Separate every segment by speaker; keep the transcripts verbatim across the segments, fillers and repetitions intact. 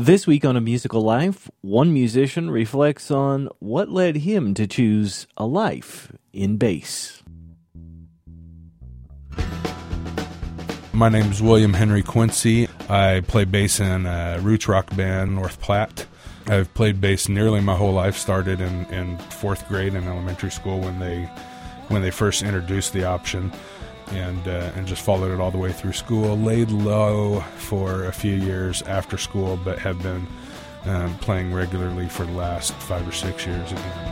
Speaker 1: This week on A Musical Life, one musician reflects on what led him to choose a life in bass.
Speaker 2: My name is William Henry Quincy. I play bass in a roots rock band, North Platte. I've played bass nearly my whole life. Started in, in fourth grade in elementary school when they when they first introduced the option, and uh, and just followed it all the way through school. Laid low for a few years after school, but have been um, playing regularly for the last five or six years again.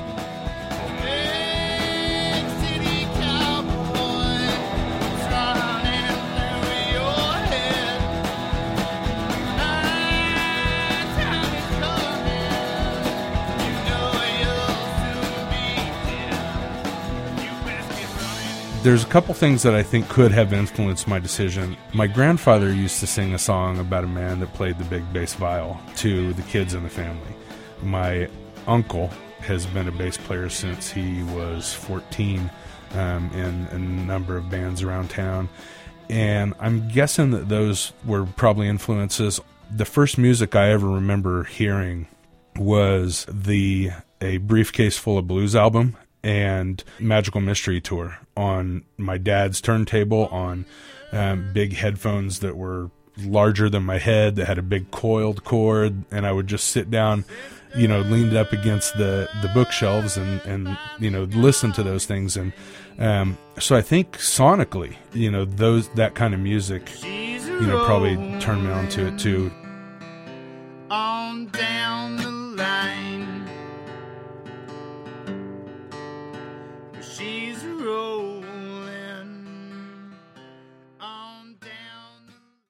Speaker 2: There's a couple things that I think could have influenced my decision. My grandfather used to sing a song about a man that played the big bass viol to the kids in the family. My uncle has been a bass player since he was fourteen um, in a number of bands around town. And I'm guessing that those were probably influences. The first music I ever remember hearing was the A Briefcase Full of Blues album and Magical Mystery Tour on my dad's turntable on um, big headphones that were larger than my head, that had a big coiled cord, and I would just sit down, you know, leaned up against the, the bookshelves and, and, you know, listen to those things. And um, so I think sonically, you know, those that kind of music, you know, probably turned me on to it too. On